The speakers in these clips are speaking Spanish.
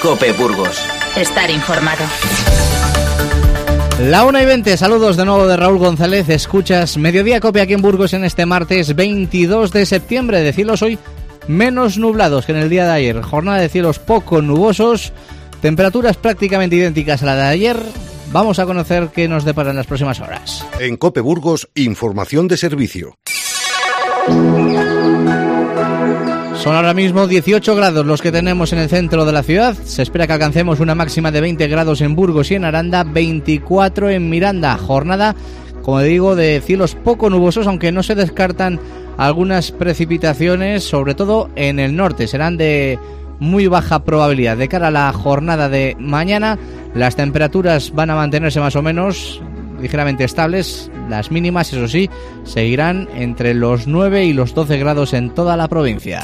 COPE Burgos. Estar informado. La 1:20, saludos de nuevo de Raúl González. Escuchas Mediodía COPE aquí en Burgos en este martes 22 de septiembre. De cielos hoy menos nublados que en el día de ayer. Jornada de cielos poco nubosos, temperaturas prácticamente idénticas a la de ayer. Vamos a conocer qué nos deparan las próximas horas. En COPE Burgos, información de servicio. Son ahora mismo 18 grados los que tenemos en el centro de la ciudad. Se espera que alcancemos una máxima de 20 grados en Burgos y en Aranda, 24 en Miranda. Jornada, como digo, de cielos poco nubosos, aunque no se descartan algunas precipitaciones, sobre todo en el norte. Serán de muy baja probabilidad. De cara a la jornada de mañana, las temperaturas van a mantenerse más o menos ligeramente estables. Las mínimas, eso sí, seguirán entre los 9 y los 12 grados en toda la provincia.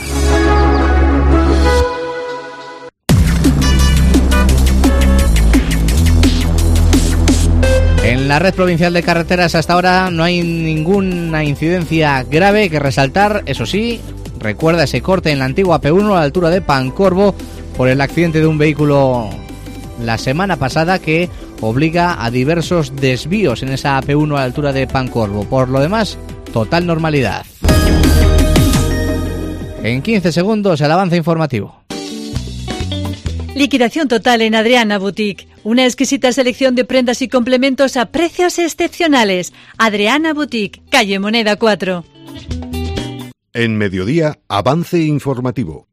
En la red provincial de carreteras hasta ahora no hay ninguna incidencia grave que resaltar. Eso sí, recuerda ese corte en la antigua P1 a la altura de Pancorbo por el accidente de un vehículo la semana pasada que obliga a diversos desvíos en esa AP1 a la altura de Pancorbo. Por lo demás, total normalidad. En 15 segundos el avance informativo. Liquidación total en Adriana Boutique. Una exquisita selección de prendas y complementos a precios excepcionales. Adriana Boutique, calle Moneda 4. En Mediodía, avance informativo.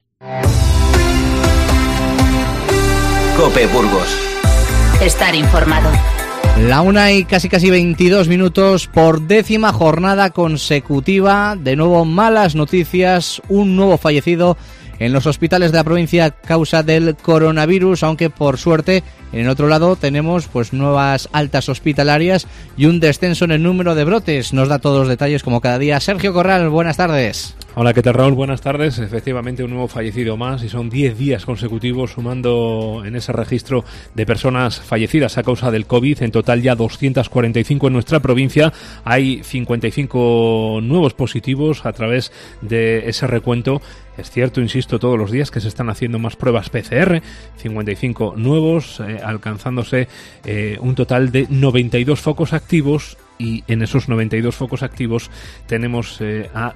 COPE Burgos. Estar informado. La 1 y casi 22 minutos por 10ª jornada consecutiva. De nuevo malas noticias, un nuevo fallecido en los hospitales de la provincia a causa del coronavirus, aunque por suerte en el otro lado tenemos pues nuevas altas hospitalarias y un descenso en el número de brotes. Nos da todos los detalles como cada día Sergio Corral, buenas tardes. Hola, ¿qué tal, Raúl? Buenas tardes. Efectivamente, un nuevo fallecido más y son 10 días consecutivos sumando en ese registro de personas fallecidas a causa del COVID. En total ya 245 en nuestra provincia. Hay 55 nuevos positivos a través de ese recuento. Es cierto, insisto, todos los días que se están haciendo más pruebas PCR, 55 nuevos, alcanzándose un total de 92 focos activos. Y en esos 92 focos activos tenemos a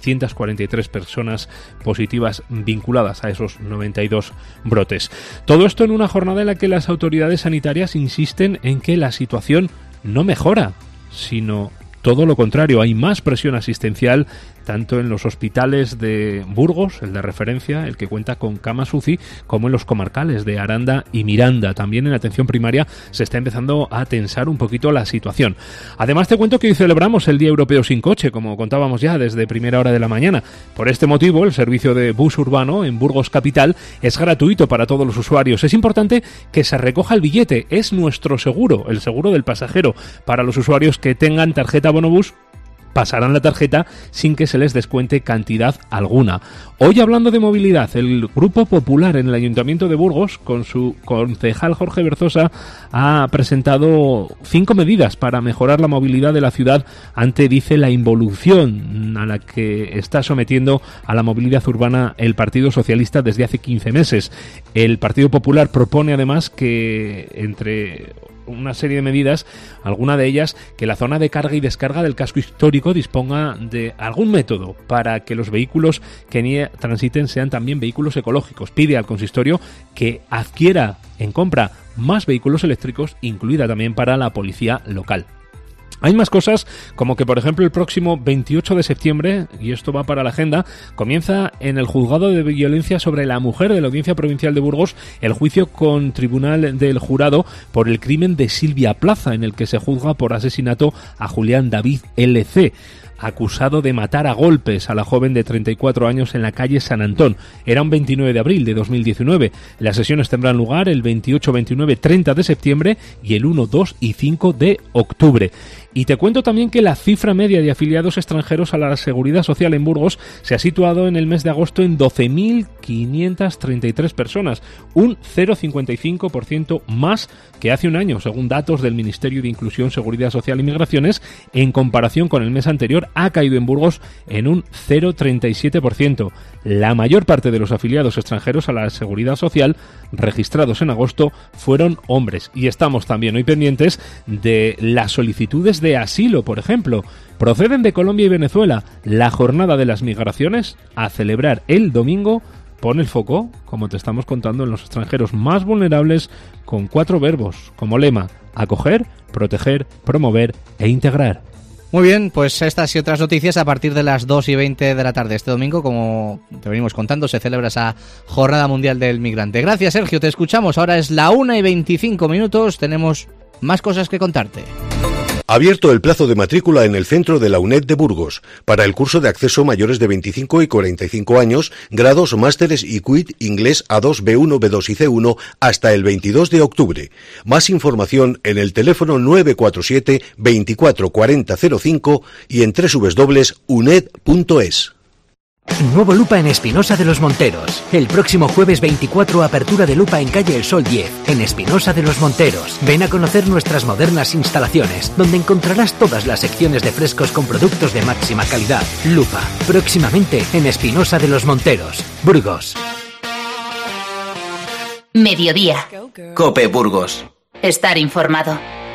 643 personas positivas vinculadas a esos 92 brotes. Todo esto en una jornada en la que las autoridades sanitarias insisten en que la situación no mejora, sino todo lo contrario. Hay más presión asistencial tanto en los hospitales de Burgos, el de referencia, el que cuenta con camas UCI, como en los comarcales de Aranda y Miranda. También en la atención primaria se está empezando a tensar un poquito la situación. Además te cuento que hoy celebramos el Día Europeo sin Coche, como contábamos ya desde primera hora de la mañana. Por este motivo, el servicio de bus urbano en Burgos Capital es gratuito para todos los usuarios. Es importante que se recoja el billete, es nuestro seguro, el seguro del pasajero. Para los usuarios que tengan tarjeta Bonobús, pasarán la tarjeta sin que se les descuente cantidad alguna. Hoy, hablando de movilidad, el Grupo Popular en el Ayuntamiento de Burgos, con su concejal Jorge Berzosa, ha presentado 5 medidas para mejorar la movilidad de la ciudad ante, dice, la involución a la que está sometiendo a la movilidad urbana el Partido Socialista desde hace 15 meses. El Partido Popular propone además que, entre una serie de medidas, alguna de ellas, que la zona de carga y descarga del casco histórico disponga de algún método para que los vehículos que transiten sean también vehículos ecológicos. Pide al consistorio que adquiera en compra más vehículos eléctricos, incluida también para la policía local. Hay más cosas, como que, por ejemplo, el próximo 28 de septiembre, y esto va para la agenda, comienza en el Juzgado de Violencia sobre la Mujer de la Audiencia Provincial de Burgos el juicio con tribunal del jurado por el crimen de Silvia Plaza, en el que se juzga por asesinato a Julián David L.C., acusado de matar a golpes a la joven de 34 años en la calle San Antón. Era un 29 de abril de 2019. Las sesiones tendrán lugar el 28, 29, 30 de septiembre y el 1, 2 y 5 de octubre. Y te cuento también que la cifra media de afiliados extranjeros a la Seguridad Social en Burgos se ha situado en el mes de agosto en 12.533 personas, un 0,55% más que hace un año, según datos del Ministerio de Inclusión, Seguridad Social y Migraciones, en comparación con el mes anterior, ha caído en Burgos en un 0,37%. La mayor parte de los afiliados extranjeros a la Seguridad Social registrados en agosto fueron hombres. Y estamos también hoy pendientes de las solicitudes de asilo, por ejemplo. Proceden de Colombia y Venezuela. La jornada de las migraciones, a celebrar el domingo, pone el foco, como te estamos contando, en los extranjeros más vulnerables, con 4 verbos como lema: acoger, proteger, promover e integrar. Muy bien, pues estas y otras noticias a partir de las 2:20 de la tarde. Este domingo, como te venimos contando, se celebra esa Jornada Mundial del Migrante. Gracias, Sergio, te escuchamos. Ahora es la 1:25. Tenemos más cosas que contarte. Abierto el plazo de matrícula en el centro de la UNED de Burgos para el curso de acceso mayores de 25 y 45 años, grados, másteres y quid inglés A2, B1, B2 y C1 hasta el 22 de octubre. Más información en el teléfono 947 24 40 05 y en www.uned.es. Nuevo Lupa en Espinosa de los Monteros. El próximo jueves 24, apertura de Lupa en calle El Sol 10, en Espinosa de los Monteros. Ven a conocer nuestras modernas instalaciones, donde encontrarás todas las secciones de frescos con productos de máxima calidad. Lupa, próximamente en Espinosa de los Monteros, Burgos. Mediodía. COPE Burgos. Estar informado.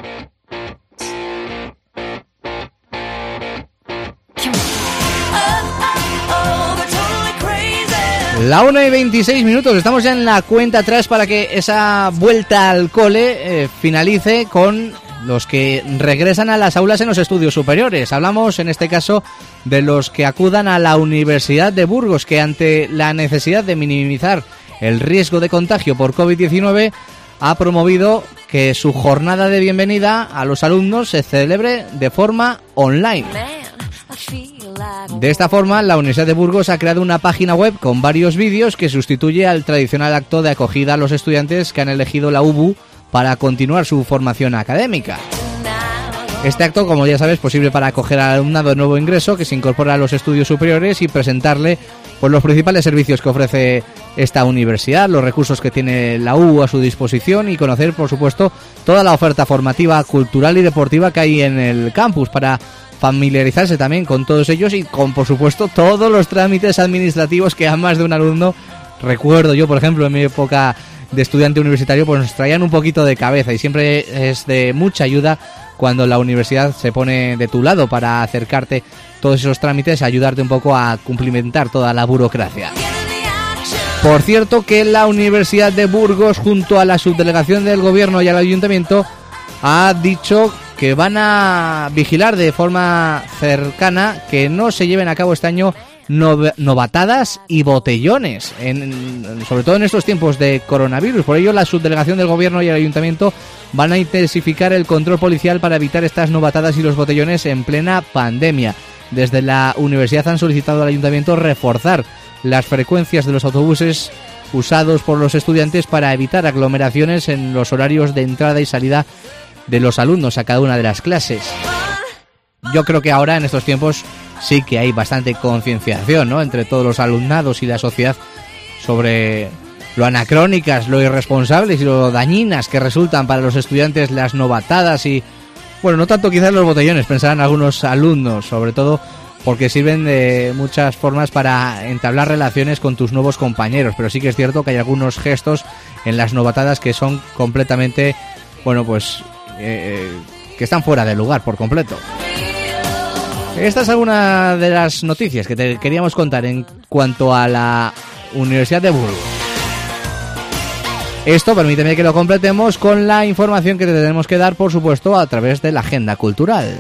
La 1:26, estamos ya en la cuenta atrás para que esa vuelta al cole finalice con los que regresan a las aulas en los estudios superiores. Hablamos en este caso de los que acudan a la Universidad de Burgos, que ante la necesidad de minimizar el riesgo de contagio por COVID-19 ha promovido que su jornada de bienvenida a los alumnos se celebre de forma online. De esta forma, la Universidad de Burgos ha creado una página web con varios vídeos que sustituye al tradicional acto de acogida a los estudiantes que han elegido la UBU para continuar su formación académica. Este acto, como ya sabes, es posible para acoger al alumnado de nuevo ingreso que se incorpora a los estudios superiores y presentarle pues, los principales servicios que ofrece esta universidad, los recursos que tiene la UBU a su disposición y conocer, por supuesto, toda la oferta formativa, cultural y deportiva que hay en el campus para familiarizarse también con todos ellos y con, por supuesto, todos los trámites administrativos que a más de un alumno, recuerdo yo, por ejemplo, en mi época de estudiante universitario, pues nos traían un poquito de cabeza y siempre es de mucha ayuda cuando la universidad se pone de tu lado para acercarte todos esos trámites, ayudarte un poco a cumplimentar toda la burocracia. Por cierto que la Universidad de Burgos, junto a la subdelegación del gobierno y al ayuntamiento, ha dicho que van a vigilar de forma cercana que no se lleven a cabo este año novatadas y botellones, sobre todo en estos tiempos de coronavirus. Por ello, la subdelegación del gobierno y el ayuntamiento van a intensificar el control policial para evitar estas novatadas y los botellones en plena pandemia. Desde la universidad han solicitado al ayuntamiento reforzar las frecuencias de los autobuses usados por los estudiantes para evitar aglomeraciones en los horarios de entrada y salida de los alumnos a cada una de las clases. Yo creo que ahora en estos tiempos sí que hay bastante concienciación, ¿no?, entre todos los alumnados y la sociedad sobre lo anacrónicas, lo irresponsables y lo dañinas que resultan para los estudiantes las novatadas y, bueno, no tanto quizás los botellones, pensarán algunos alumnos, sobre todo porque sirven de muchas formas para entablar relaciones con tus nuevos compañeros, pero sí que es cierto que hay algunos gestos en las novatadas que son completamente, bueno, pues que están fuera de lugar por completo. Esta es alguna de las noticias que te queríamos contar en cuanto a la Universidad de Burgos. Esto permíteme que lo completemos con la información que te tenemos que dar, por supuesto, a través de la agenda cultural.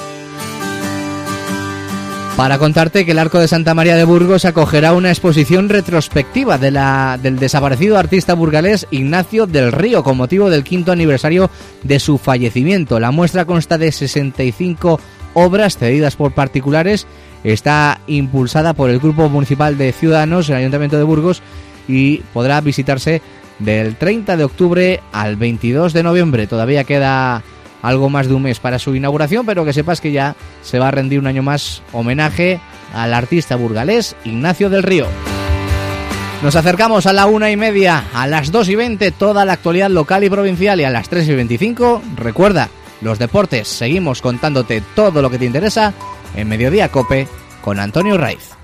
Para contarte que el Arco de Santa María de Burgos acogerá una exposición retrospectiva del desaparecido artista burgalés Ignacio del Río con motivo del 5º aniversario de su fallecimiento. La muestra consta de 65 obras cedidas por particulares, está impulsada por el Grupo Municipal de Ciudadanos, el Ayuntamiento de Burgos, y podrá visitarse del 30 de octubre al 22 de noviembre. Todavía queda algo más de un mes para su inauguración, pero que sepas que ya se va a rendir un año más homenaje al artista burgalés Ignacio del Río. Nos acercamos a la 1:30, a las 2:20 toda la actualidad local y provincial, y a las 3:25 recuerda, los deportes. Seguimos contándote todo lo que te interesa en Mediodía Cope con Antonio Raiz.